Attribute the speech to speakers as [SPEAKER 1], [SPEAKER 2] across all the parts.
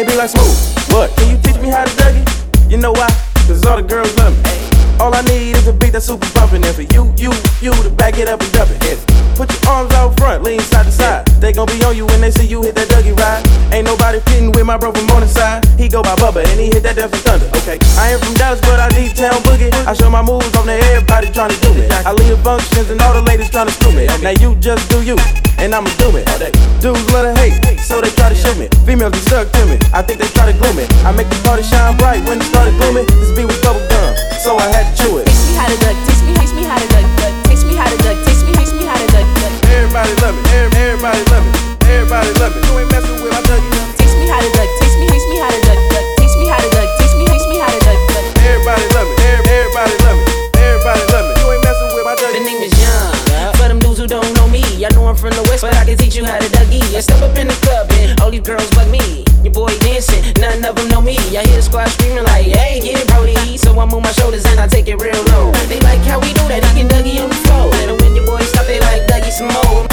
[SPEAKER 1] they be like, smooth. What? Can you teach me how to Dougie? You know why? Cause all the girls love me. All I need is a beat that's super bumpin'. And for you to back it up and dump it. Put your arms out front, lean side to side. They gon' be on you when they see you hit that Dougie ride. Ain't nobody fitting with my bro from Morningside. He go by Bubba and he hit that Death and Thunder. Okay, I ain't from Dallas, but I need town boogie. I show my moves on to everybody tryna do me. I leave functions and all the ladies tryna screw me. Now you just do you, and I'ma do it. Dudes love to hate, so they try to shoot me. Females be stuck to me, I think they try to glue me. I make the party shine bright when it started glooming. This beat was bubble gum, so I had to chew it.
[SPEAKER 2] Teach me how to duck, teach me how to duck, teach me how to duck, teach me how to duck.
[SPEAKER 1] Everybody love it, everybody love it, everybody love it. You ain't messing with my Dougie.
[SPEAKER 2] Teach me how to duck, teach me how to duck, teach me how to duck, teach me how to duck.
[SPEAKER 1] Everybody love it, everybody love it, everybody love it. You ain't messing with my Dougie.
[SPEAKER 3] The name is Young. For them dudes who don't know me, I know I'm from the West, but I can teach you how to Dougie. I step up in the club and all these girls bug me. Your boy dancing, none of them know me. I hear the squad screaming like, hey, get it, Brody. So I move my shoulders and I take it real low. They like how we do that, I can Dougie on the floor. And when your boys stop, they like Dougie some more.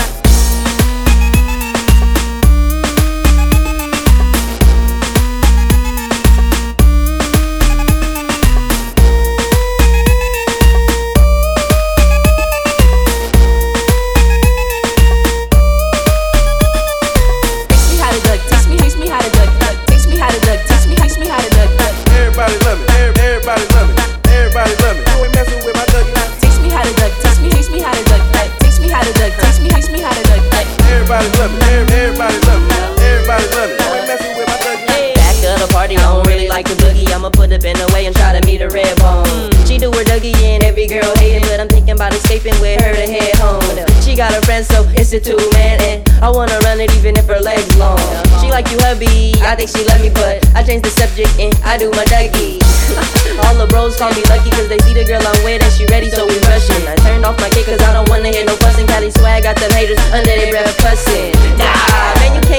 [SPEAKER 1] Everybody love it, everybody love it, everybody love it. You ain't messing with my Dougie.
[SPEAKER 2] Teach me how to duck, teach me how to duck, teach me how to duck, teach me how to duck.
[SPEAKER 1] Everybody love it, everybody love it, everybody love it. You ain't messing with my Dougie.
[SPEAKER 3] Back of the party, I don't really like the boogie. I'ma put up in the way and try to meet a red bone. She do her Dougie and every girl hate it, but I'm thinking about escaping with her to head home. She got a friend, so it's a two-man, and I wanna run it even if her legs long. She like you hubby, I think she love me, but I changed the subject and I do my Dougie. All the bros call me lucky cause they see the girl I'm with and she ready, so we rushing. I turned off my kick cause I don't wanna hear no fussing. Cali swag got them haters under their breath fussing. Nah, man, you can't